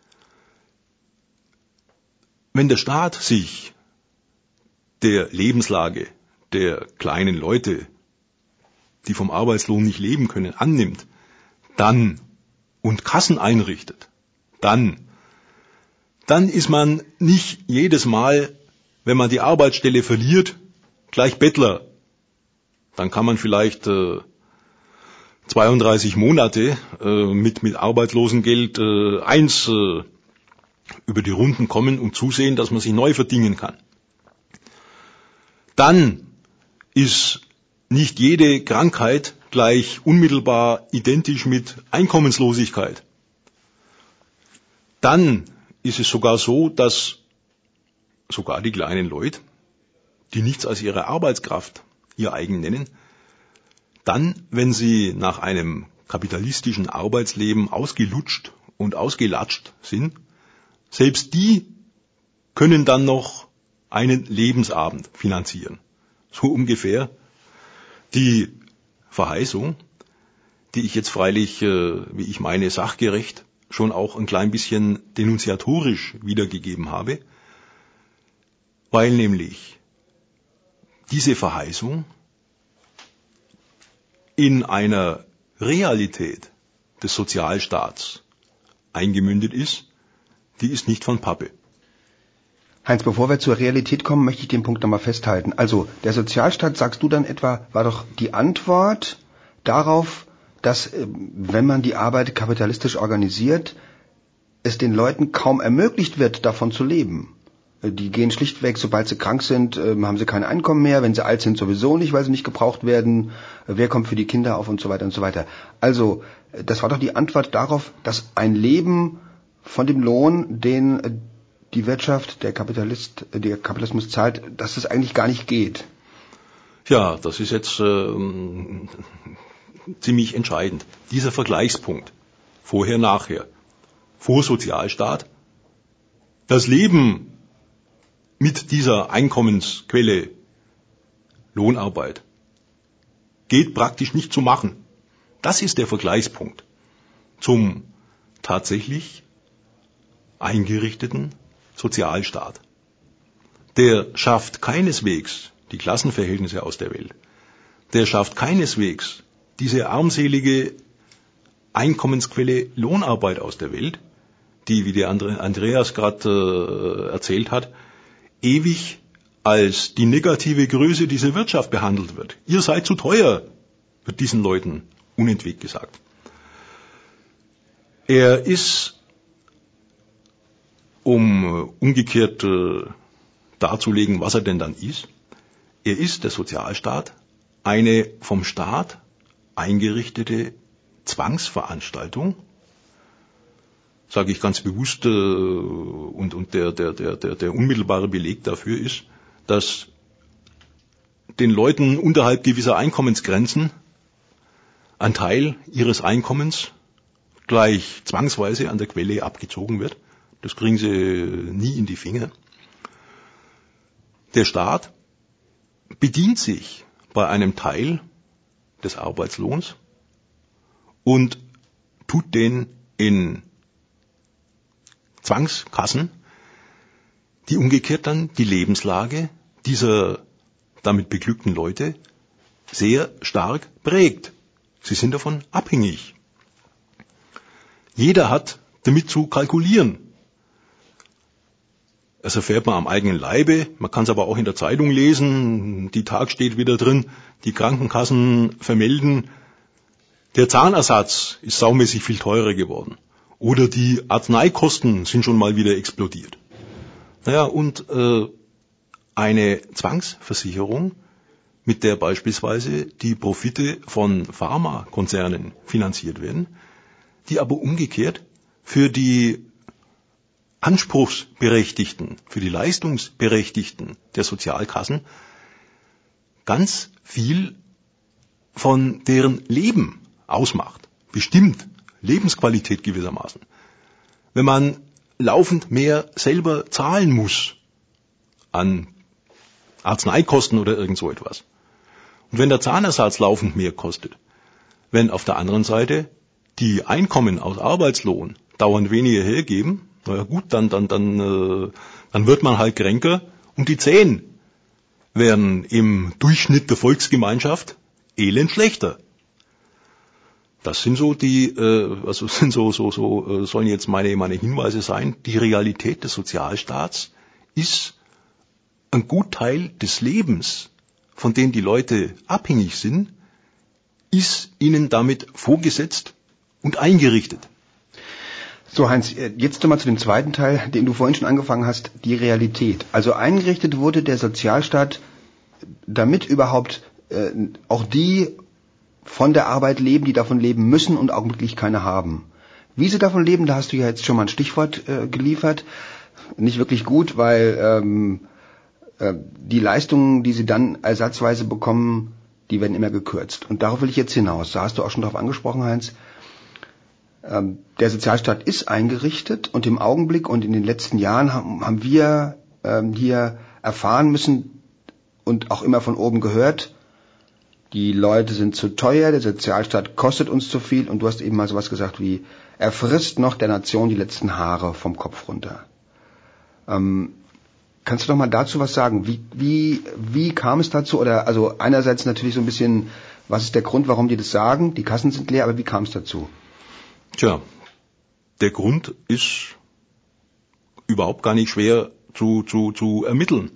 Wenn der Staat sich der Lebenslage der kleinen Leute, die vom Arbeitslohn nicht leben können, annimmt, dann und Kassen einrichtet, dann, dann ist man nicht jedes Mal, wenn man die Arbeitsstelle verliert, gleich Bettler. Dann kann man vielleicht äh, zweiunddreißig Monate äh, mit, mit Arbeitslosengeld äh, eins äh, über die Runden kommen und zusehen, dass man sich neu verdienen kann. Dann ist nicht jede Krankheit gleich unmittelbar identisch mit Einkommenslosigkeit. Dann ist es sogar so, dass sogar die kleinen Leute, die nichts als ihre Arbeitskraft ihr eigen nennen, dann, wenn sie nach einem kapitalistischen Arbeitsleben ausgelutscht und ausgelatscht sind, selbst die können dann noch einen Lebensabend finanzieren. So ungefähr die Verheißung, die ich jetzt freilich, wie ich meine, sachgerecht schon auch ein klein bisschen denunziatorisch wiedergegeben habe, weil nämlich diese Verheißung in einer Realität des Sozialstaats eingemündet ist, die ist nicht von Pappe. Heinz, bevor wir zur Realität kommen, möchte ich den Punkt nochmal festhalten. Also, der Sozialstaat, sagst du dann etwa, war doch die Antwort darauf, dass, wenn man die Arbeit kapitalistisch organisiert, es den Leuten kaum ermöglicht wird, davon zu leben. Die gehen schlichtweg, sobald sie krank sind, haben sie kein Einkommen mehr. Wenn sie alt sind, sowieso nicht, weil sie nicht gebraucht werden. Wer kommt für die Kinder auf und so weiter und so weiter. Also, das war doch die Antwort darauf, dass ein Leben von dem Lohn, den die Wirtschaft, der Kapitalist, der Kapitalismus zahlt, dass das eigentlich gar nicht geht. Ja, das ist jetzt äh, ziemlich entscheidend. Dieser Vergleichspunkt, vorher, nachher, vor Sozialstaat, das Leben mit dieser Einkommensquelle Lohnarbeit geht praktisch nicht zu machen. Das ist der Vergleichspunkt zum tatsächlich eingerichteten Sozialstaat. Der schafft keineswegs die Klassenverhältnisse aus der Welt. Der schafft keineswegs diese armselige Einkommensquelle Lohnarbeit aus der Welt, die, wie der Andreas gerade äh, erzählt hat, ewig als die negative Größe dieser Wirtschaft behandelt wird. Ihr seid zu teuer, wird diesen Leuten unentwegt gesagt. Er ist, um äh, umgekehrt äh, darzulegen, was er denn dann ist, er ist, der Sozialstaat, eine vom Staat eingerichtete Zwangsveranstaltung, sage ich ganz bewusst, äh, und, und der, der, der, der, der unmittelbare Beleg dafür ist, dass den Leuten unterhalb gewisser Einkommensgrenzen ein Teil ihres Einkommens gleich zwangsweise an der Quelle abgezogen wird. Das kriegen sie nie in die Finger. Der Staat bedient sich bei einem Teil des Arbeitslohns und tut den in Zwangskassen, die umgekehrt dann die Lebenslage dieser damit beglückten Leute sehr stark prägt. Sie sind davon abhängig. Jeder hat damit zu kalkulieren. Das erfährt man am eigenen Leibe, man kann es aber auch in der Zeitung lesen, die Tag steht wieder drin, die Krankenkassen vermelden, der Zahnersatz ist saumäßig viel teurer geworden. Oder die Arzneikosten sind schon mal wieder explodiert. Naja, und äh, eine Zwangsversicherung mit der beispielsweise die Profite von Pharmakonzernen finanziert werden, die aber umgekehrt für die Anspruchsberechtigten, für die Leistungsberechtigten der Sozialkassen ganz viel von deren Leben ausmacht, bestimmt, Lebensqualität gewissermaßen. Wenn man laufend mehr selber zahlen muss an Arzneikosten oder irgend so etwas, und wenn der Zahnersatz laufend mehr kostet, wenn auf der anderen Seite die Einkommen aus Arbeitslohn dauernd weniger hergeben, naja gut, dann, dann, dann, äh, dann wird man halt kränker und die Zehen werden im Durchschnitt der Volksgemeinschaft elend schlechter. Das sind so die, äh, also sind so, so, so äh, sollen jetzt meine, meine Hinweise sein. Die Realität des Sozialstaats ist ein Gutteil des Lebens, von dem die Leute abhängig sind, ist ihnen damit vorgesetzt und eingerichtet. So, Heinz, jetzt nochmal zu dem zweiten Teil, den du vorhin schon angefangen hast, die Realität. Also eingerichtet wurde der Sozialstaat, damit überhaupt äh, auch die von der Arbeit leben, die davon leben müssen und augenblicklich keine haben. Wie sie davon leben, da hast du ja jetzt schon mal ein Stichwort äh, geliefert. Nicht wirklich gut, weil ähm, äh, die Leistungen, die sie dann ersatzweise bekommen, die werden immer gekürzt. Und darauf will ich jetzt hinaus. Da hast du auch schon darauf angesprochen, Heinz. Ähm, der Sozialstaat ist eingerichtet und im Augenblick und in den letzten Jahren haben, haben wir ähm, hier erfahren müssen und auch immer von oben gehört, die Leute sind zu teuer, der Sozialstaat kostet uns zu viel und du hast eben mal sowas gesagt wie, er frisst noch der Nation die letzten Haare vom Kopf runter. Ähm, kannst du doch mal dazu was sagen? Wie, wie, wie kam es dazu? Oder also einerseits natürlich so ein bisschen, was ist der Grund, warum die das sagen? Die Kassen sind leer, aber wie kam es dazu? Tja, der Grund ist überhaupt gar nicht schwer zu, zu, zu ermitteln.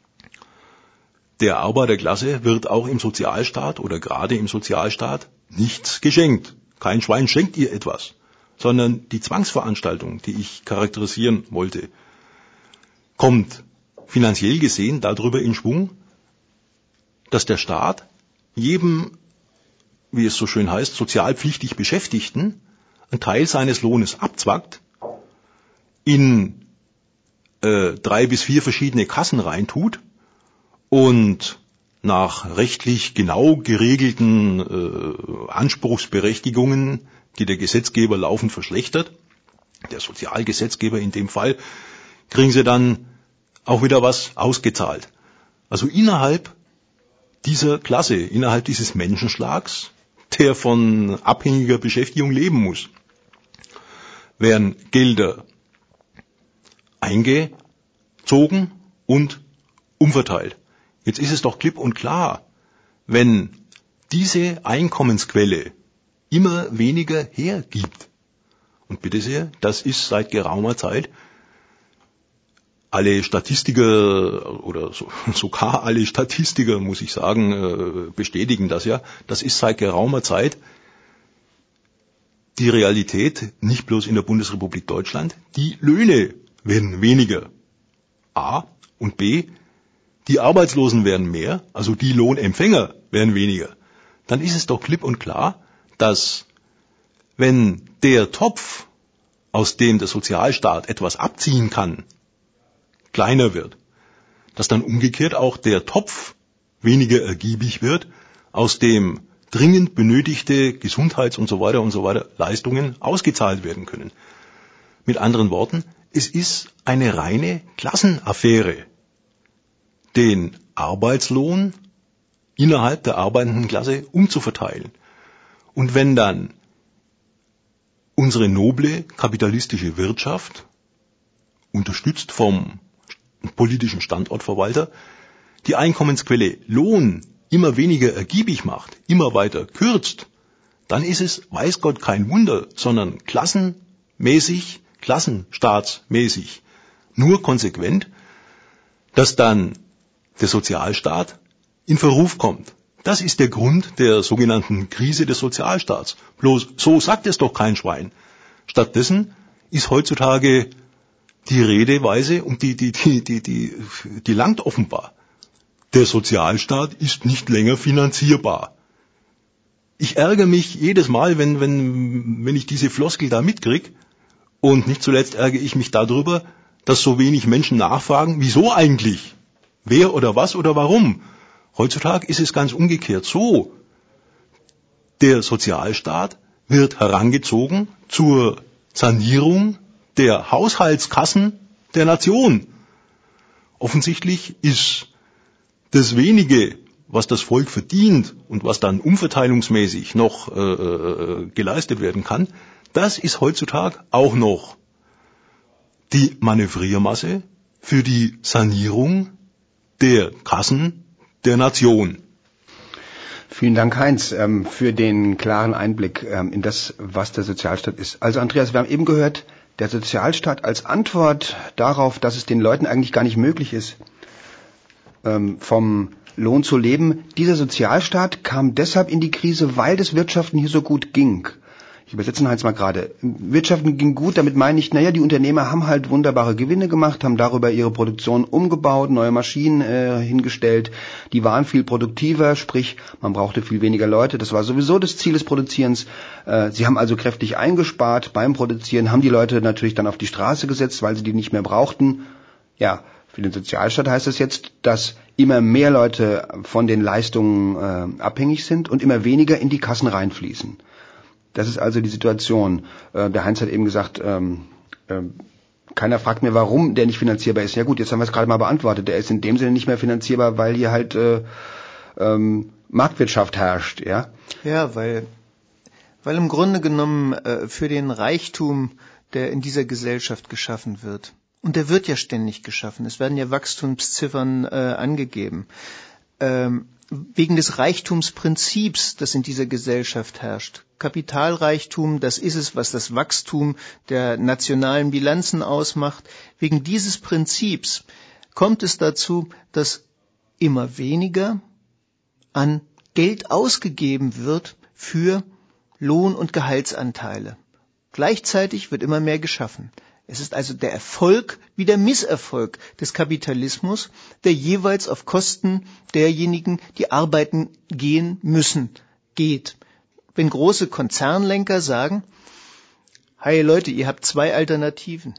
Der Arbeiterklasse wird auch im Sozialstaat oder gerade im Sozialstaat nichts geschenkt. Kein Schwein schenkt ihr etwas, sondern die Zwangsveranstaltung, die ich charakterisieren wollte, kommt finanziell gesehen darüber in Schwung, dass der Staat jedem, wie es so schön heißt, sozialpflichtig Beschäftigten einen Teil seines Lohnes abzwackt, in äh, drei bis vier verschiedene Kassen reintut und nach rechtlich genau geregelten äh, Anspruchsberechtigungen, die der Gesetzgeber laufend verschlechtert, der Sozialgesetzgeber in dem Fall, kriegen sie dann auch wieder was ausgezahlt. Also innerhalb dieser Klasse, innerhalb dieses Menschenschlags, der von abhängiger Beschäftigung leben muss, werden Gelder eingezogen und umverteilt. Jetzt ist es doch klipp und klar, wenn diese Einkommensquelle immer weniger hergibt, und bitte sehr, das ist seit geraumer Zeit, alle Statistiker oder so, sogar alle Statistiker, muss ich sagen, bestätigen das ja, das ist seit geraumer Zeit die Realität, nicht bloß in der Bundesrepublik Deutschland. Die Löhne werden weniger. A und B, die Arbeitslosen werden mehr, also die Lohnempfänger werden weniger. Dann ist es doch klipp und klar, dass wenn der Topf, aus dem der Sozialstaat etwas abziehen kann, kleiner wird, dass dann umgekehrt auch der Topf weniger ergiebig wird, aus dem dringend benötigte Gesundheits- und so weiter und so weiter Leistungen ausgezahlt werden können. Mit anderen Worten, es ist eine reine Klassenaffäre, den Arbeitslohn innerhalb der arbeitenden Klasse umzuverteilen. Und wenn dann unsere noble kapitalistische Wirtschaft, unterstützt vom politischen Standortverwalter, die Einkommensquelle Lohn immer weniger ergiebig macht, immer weiter kürzt, dann ist es, weiß Gott, kein Wunder, sondern klassenmäßig, klassenstaatsmäßig, nur konsequent, dass dann der Sozialstaat in Verruf kommt. Das ist der Grund der sogenannten Krise des Sozialstaats. Bloß so sagt es doch kein Schwein. Stattdessen ist heutzutage die Redeweise und die, die, die, die, die, die langt offenbar. der Sozialstaat ist nicht länger finanzierbar. Ich ärgere mich jedes Mal, wenn, wenn, wenn ich diese Floskel da mitkriege. Und nicht zuletzt ärgere ich mich darüber, dass so wenig Menschen nachfragen, wieso eigentlich? Wer oder was oder warum? Heutzutage ist es ganz umgekehrt so. Der Sozialstaat wird herangezogen zur Sanierung der Haushaltskassen der Nation. Offensichtlich ist das Wenige, was das Volk verdient und was dann umverteilungsmäßig noch äh, äh, geleistet werden kann, das ist heutzutage auch noch die Manövriermasse für die Sanierung der Kassen der Nation. Vielen Dank, Heinz, ähm, für den klaren Einblick ähm, in das, was der Sozialstaat ist. Also Andreas, wir haben eben gehört, der Sozialstaat als Antwort darauf, dass es den Leuten eigentlich gar nicht möglich ist, ähm, vom Lohn zu leben. Dieser Sozialstaat kam deshalb in die Krise, weil das Wirtschaften hier so gut ging. Ich übersetze Heinz mal gerade. Wirtschaften ging gut, damit meine ich, naja, die Unternehmer haben halt wunderbare Gewinne gemacht, haben darüber ihre Produktion umgebaut, neue Maschinen äh, hingestellt, die waren viel produktiver, sprich, man brauchte viel weniger Leute, das war sowieso das Ziel des Produzierens. Äh, sie haben also kräftig eingespart beim Produzieren, haben die Leute natürlich dann auf die Straße gesetzt, weil sie die nicht mehr brauchten. Ja, für den Sozialstaat heißt das jetzt, dass immer mehr Leute von den Leistungen äh, abhängig sind und immer weniger in die Kassen reinfließen. Das ist also die Situation. Äh, der Heinz hat eben gesagt, ähm, äh, keiner fragt mir, warum der nicht finanzierbar ist. Ja gut, jetzt haben wir es gerade mal beantwortet. Der ist in dem Sinne nicht mehr finanzierbar, weil hier halt äh, ähm, Marktwirtschaft herrscht. Ja, ja, weil, weil im Grunde genommen äh, für den Reichtum, der in dieser Gesellschaft geschaffen wird, und der wird ja ständig geschaffen, es werden ja Wachstumsziffern äh, angegeben, ähm, wegen des Reichtumsprinzips, das in dieser Gesellschaft herrscht. Kapitalreichtum, das ist es, was das Wachstum der nationalen Bilanzen ausmacht. Wegen dieses Prinzips kommt es dazu, dass immer weniger an Geld ausgegeben wird für Lohn- und Gehaltsanteile. Gleichzeitig wird immer mehr geschaffen. Es ist also der Erfolg wie der Misserfolg des Kapitalismus, der jeweils auf Kosten derjenigen, die arbeiten gehen müssen, geht. Wenn große Konzernlenker sagen, hey Leute, ihr habt zwei Alternativen.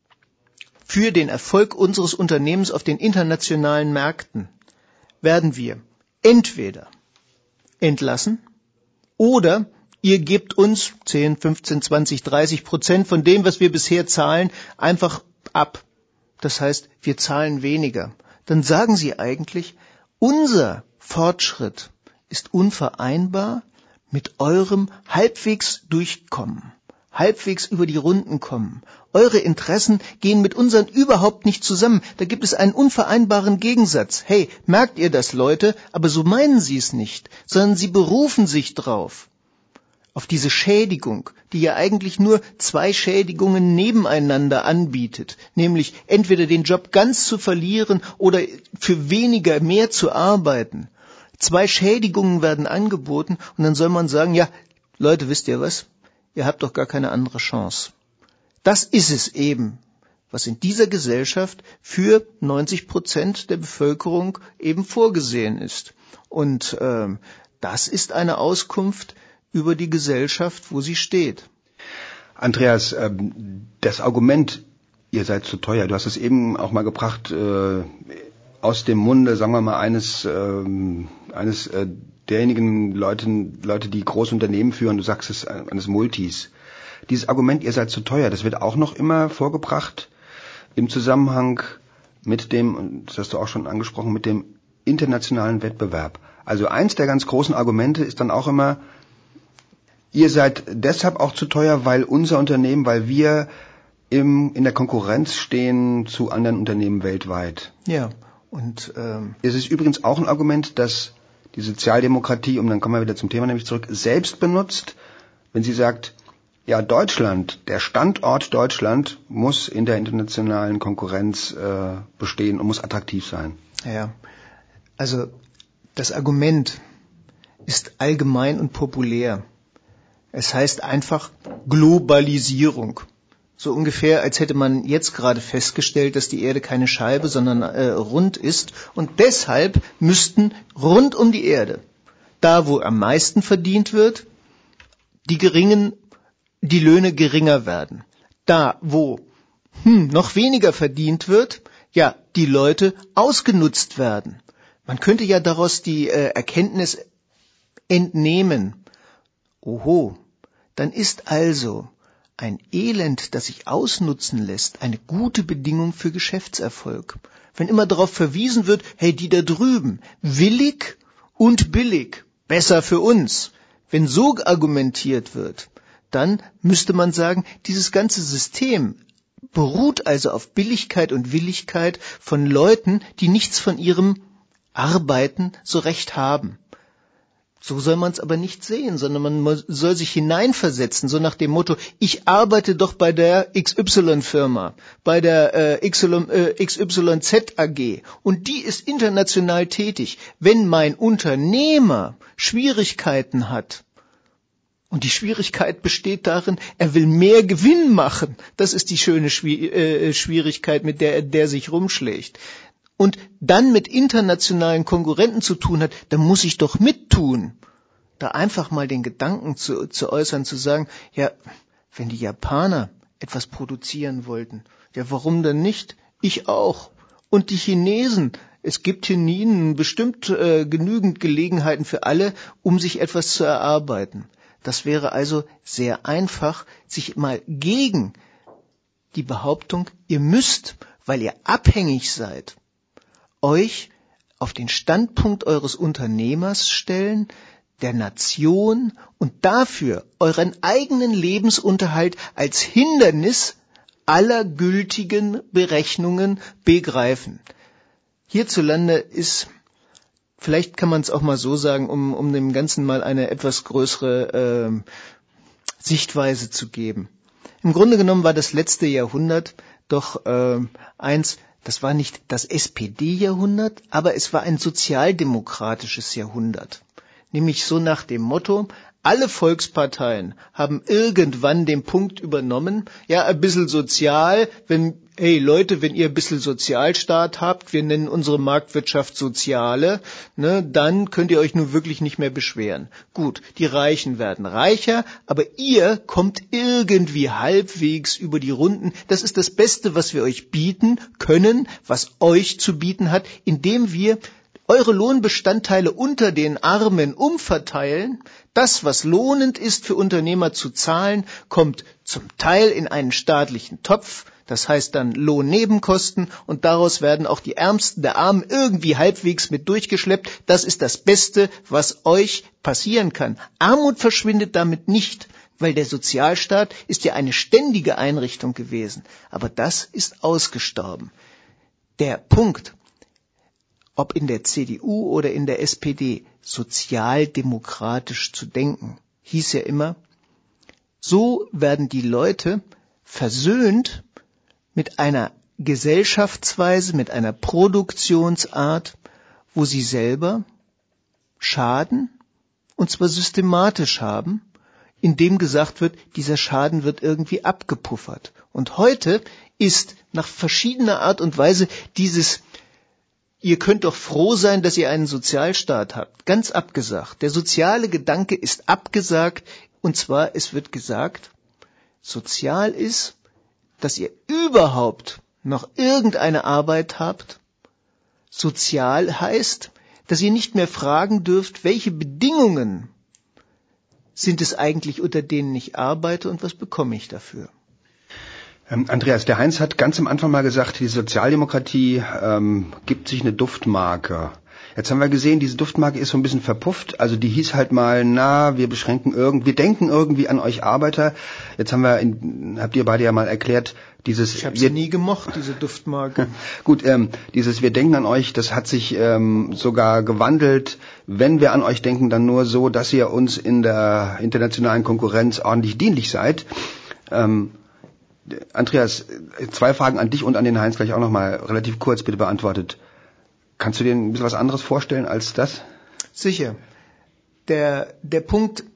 Für den Erfolg unseres Unternehmens auf den internationalen Märkten werden wir entweder entlassen oder ihr gebt uns zehn, fünfzehn, zwanzig, dreißig Prozent von dem, was wir bisher zahlen, einfach ab. Das heißt, wir zahlen weniger. Dann sagen sie eigentlich, unser Fortschritt ist unvereinbar mit eurem halbwegs Durchkommen, halbwegs über die Runden kommen. Eure Interessen gehen mit unseren überhaupt nicht zusammen. Da gibt es einen unvereinbaren Gegensatz. Hey, merkt ihr das, Leute? Aber so meinen sie es nicht, sondern sie berufen sich drauf. Auf diese Schädigung, die ja eigentlich nur zwei Schädigungen nebeneinander anbietet, nämlich entweder den Job ganz zu verlieren oder für weniger mehr zu arbeiten. Zwei Schädigungen werden angeboten und dann soll man sagen, ja, Leute, wisst ihr was? Ihr habt doch gar keine andere Chance. Das ist es eben, was in dieser Gesellschaft für neunzig Prozent der Bevölkerung eben vorgesehen ist. Und äh, das ist eine Auskunft über die Gesellschaft, wo sie steht. Andreas, das Argument, ihr seid zu teuer, du hast es eben auch mal gebracht, äh, aus dem Munde, sagen wir mal, eines, äh, eines äh, derjenigen Leute, Leute, die große Unternehmen führen, du sagst es, eines Multis. Dieses Argument, ihr seid zu teuer, das wird auch noch immer vorgebracht im Zusammenhang mit dem, das hast du auch schon angesprochen, mit dem internationalen Wettbewerb. Also eins der ganz großen Argumente ist dann auch immer, ihr seid deshalb auch zu teuer, weil unser Unternehmen, weil wir im, in der Konkurrenz stehen zu anderen Unternehmen weltweit. Ja, und ähm es ist übrigens auch ein Argument, dass die Sozialdemokratie, und dann kommen wir wieder zum Thema nämlich zurück, selbst benutzt, wenn sie sagt, ja, Deutschland, der Standort Deutschland muss in der internationalen Konkurrenz äh, bestehen und muss attraktiv sein. Ja, also das Argument ist allgemein und populär. Es heißt einfach Globalisierung. So ungefähr, als hätte man jetzt gerade festgestellt, dass die Erde keine Scheibe, sondern äh, rund ist. Und deshalb müssten rund um die Erde, da wo am meisten verdient wird, die geringen, die Löhne geringer werden. Da wo hm, noch weniger verdient wird, ja, die Leute ausgenutzt werden. Man könnte ja daraus die äh, Erkenntnis entnehmen. Oho, dann ist also ein Elend, das sich ausnutzen lässt, eine gute Bedingung für Geschäftserfolg. Wenn immer darauf verwiesen wird, hey, die da drüben, willig und billig, besser für uns. Wenn so argumentiert wird, dann müsste man sagen, dieses ganze System beruht also auf Billigkeit und Willigkeit von Leuten, die nichts von ihrem Arbeiten so recht haben. So soll man es aber nicht sehen, sondern man soll sich hineinversetzen, so nach dem Motto, ich arbeite doch bei der X Y-Firma, bei der äh, X Y Z A G und die ist international tätig. Wenn mein Unternehmer Schwierigkeiten hat, und die Schwierigkeit besteht darin, er will mehr Gewinn machen, das ist die schöne Schwierigkeit, mit der er der sich rumschlägt, und dann mit internationalen Konkurrenten zu tun hat, dann muss ich doch mittun. Da einfach mal den Gedanken zu, zu äußern, zu sagen, ja, wenn die Japaner etwas produzieren wollten, ja, warum denn nicht? Ich auch. Und die Chinesen, es gibt in ihnen bestimmt äh, genügend Gelegenheiten für alle, um sich etwas zu erarbeiten. Das wäre also sehr einfach, sich mal gegen die Behauptung, ihr müsst, weil ihr abhängig seid, euch auf den Standpunkt eures Unternehmers stellen, der Nation und dafür euren eigenen Lebensunterhalt als Hindernis aller gültigen Berechnungen begreifen. Hierzulande ist, vielleicht kann man es auch mal so sagen, um, um dem Ganzen mal eine etwas größere äh, Sichtweise zu geben. Im Grunde genommen war das letzte Jahrhundert doch äh, eins, das war nicht das S P D-Jahrhundert, aber es war ein sozialdemokratisches Jahrhundert. Nämlich so nach dem Motto, alle Volksparteien haben irgendwann den Punkt übernommen, ja, ein bisschen sozial, wenn, hey Leute, wenn ihr ein bisschen Sozialstaat habt, wir nennen unsere Marktwirtschaft Soziale, ne, dann könnt ihr euch nun wirklich nicht mehr beschweren. Gut, die Reichen werden reicher, aber ihr kommt irgendwie halbwegs über die Runden. Das ist das Beste, was wir euch bieten können, was euch zu bieten hat, indem wir eure Lohnbestandteile unter den Armen umverteilen. Das, was lohnend ist für Unternehmer zu zahlen, kommt zum Teil in einen staatlichen Topf, das heißt dann Lohnnebenkosten, und daraus werden auch die Ärmsten der Armen irgendwie halbwegs mit durchgeschleppt. Das ist das Beste, was euch passieren kann. Armut verschwindet damit nicht, weil der Sozialstaat ist ja eine ständige Einrichtung gewesen. Aber das ist ausgestorben. Der Punkt, ob in der C D U oder in der S P D, sozialdemokratisch zu denken, hieß ja immer, so werden die Leute versöhnt mit einer Gesellschaftsweise, mit einer Produktionsart, wo sie selber Schaden, und zwar systematisch haben, indem gesagt wird, dieser Schaden wird irgendwie abgepuffert. Und heute ist nach verschiedener Art und Weise dieses Ihr könnt doch froh sein, dass ihr einen Sozialstaat habt. Ganz abgesagt. Der soziale Gedanke ist abgesagt. Und zwar, es wird gesagt, sozial ist, dass ihr überhaupt noch irgendeine Arbeit habt. Sozial heißt, dass ihr nicht mehr fragen dürft, welche Bedingungen sind es eigentlich, unter denen ich arbeite und was bekomme ich dafür. Ähm, Andreas, der Heinz hat ganz am Anfang mal gesagt, die Sozialdemokratie ähm, gibt sich eine Duftmarke. Jetzt haben wir gesehen, diese Duftmarke ist so ein bisschen verpufft. Also die hieß halt mal, na, wir beschränken irgendwie, wir denken irgendwie an euch Arbeiter. Jetzt haben wir, in, habt ihr beide ja mal erklärt, dieses... Ich habe sie nie gemocht, diese Duftmarke. Gut, ähm, dieses wir denken an euch, das hat sich ähm, sogar gewandelt. Wenn wir an euch denken, dann nur so, dass ihr uns in der internationalen Konkurrenz ordentlich dienlich seid. Ähm, Andreas, zwei Fragen an dich und an den Heinz gleich auch nochmal relativ kurz bitte beantwortet. Kannst du dir ein bisschen was anderes vorstellen als das? Sicher. Der, der Punkt,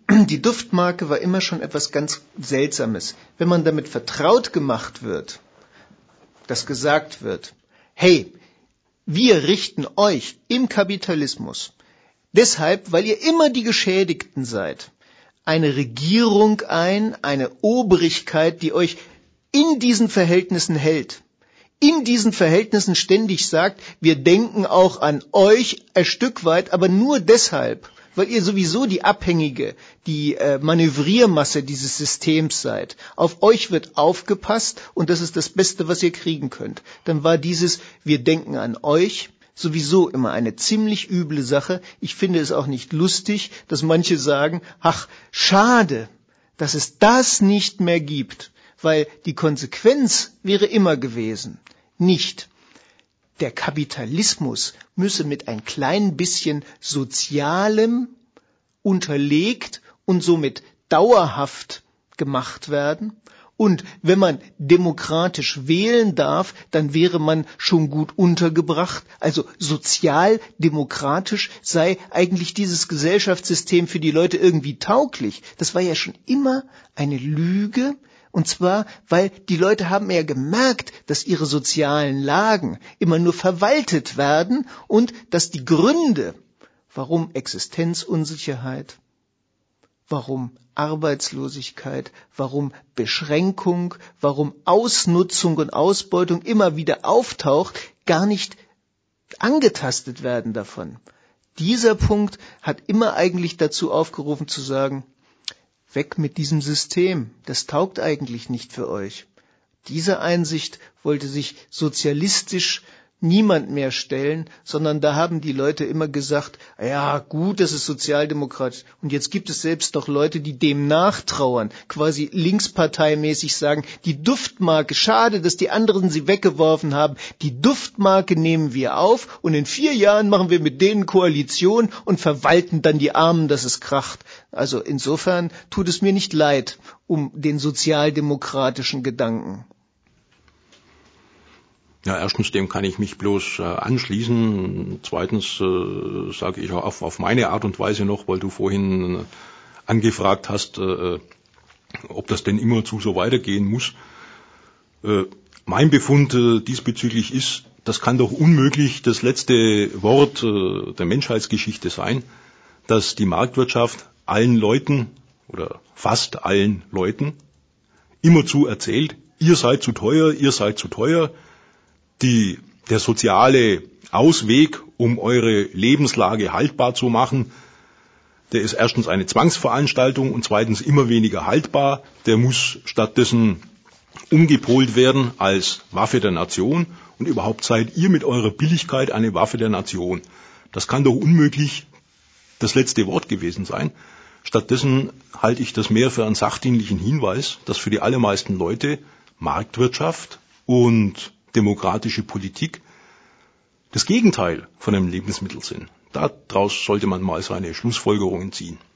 die Duftmarke war immer schon etwas ganz Seltsames. Wenn man damit vertraut gemacht wird, dass gesagt wird, hey, wir richten euch im Kapitalismus, deshalb, weil ihr immer die Geschädigten seid, eine Regierung ein, eine Obrigkeit, die euch in diesen Verhältnissen hält, in diesen Verhältnissen ständig sagt, wir denken auch an euch ein Stück weit, aber nur deshalb, weil ihr sowieso die Abhängige, die äh, Manövriermasse dieses Systems seid. Auf euch wird aufgepasst und das ist das Beste, was ihr kriegen könnt. Dann war dieses, wir denken an euch, sowieso immer eine ziemlich üble Sache. Ich finde es auch nicht lustig, dass manche sagen, ach, schade, dass es das nicht mehr gibt, weil die Konsequenz wäre immer gewesen, nicht der Kapitalismus müsse mit ein klein bisschen Sozialem unterlegt und somit dauerhaft gemacht werden. Und wenn man demokratisch wählen darf, dann wäre man schon gut untergebracht. Also sozialdemokratisch sei eigentlich dieses Gesellschaftssystem für die Leute irgendwie tauglich. Das war ja schon immer eine Lüge. Und zwar, weil die Leute haben ja gemerkt, dass ihre sozialen Lagen immer nur verwaltet werden und dass die Gründe, warum Existenzunsicherheit, warum Arbeitslosigkeit, warum Beschränkung, warum Ausnutzung und Ausbeutung immer wieder auftaucht, gar nicht angetastet werden davon. Dieser Punkt hat immer eigentlich dazu aufgerufen zu sagen, weg mit diesem System, das taugt eigentlich nicht für euch. Diese Einsicht wollte sich sozialistisch niemand mehr stellen, sondern da haben die Leute immer gesagt, ja gut, das ist sozialdemokratisch. Und jetzt gibt es selbst doch Leute, die dem nachtrauern, quasi linksparteimäßig sagen, die Duftmarke, schade, dass die anderen sie weggeworfen haben, die Duftmarke nehmen wir auf und in vier Jahren machen wir mit denen Koalition und verwalten dann die Armen, dass es kracht. Also insofern tut es mir nicht leid um den sozialdemokratischen Gedanken. Ja, erstens, dem kann ich mich bloß äh, anschließen. Zweitens äh, sage ich auch auf, auf meine Art und Weise noch, weil du vorhin äh, angefragt hast, äh, ob das denn immerzu so weitergehen muss. Äh, mein Befund äh, diesbezüglich ist, das kann doch unmöglich das letzte Wort äh, der Menschheitsgeschichte sein, dass die Marktwirtschaft allen Leuten oder fast allen Leuten immerzu erzählt, ihr seid zu teuer, ihr seid zu teuer. Die, der soziale Ausweg, um eure Lebenslage haltbar zu machen, der ist erstens eine Zwangsveranstaltung und zweitens immer weniger haltbar. Der muss stattdessen umgepolt werden als Waffe der Nation. Und überhaupt seid ihr mit eurer Billigkeit eine Waffe der Nation. Das kann doch unmöglich das letzte Wort gewesen sein. Stattdessen halte ich das mehr für einen sachdienlichen Hinweis, dass für die allermeisten Leute Marktwirtschaft und demokratische Politik das Gegenteil von einem Lebensmittel sind. Daraus sollte man mal seine Schlussfolgerungen ziehen.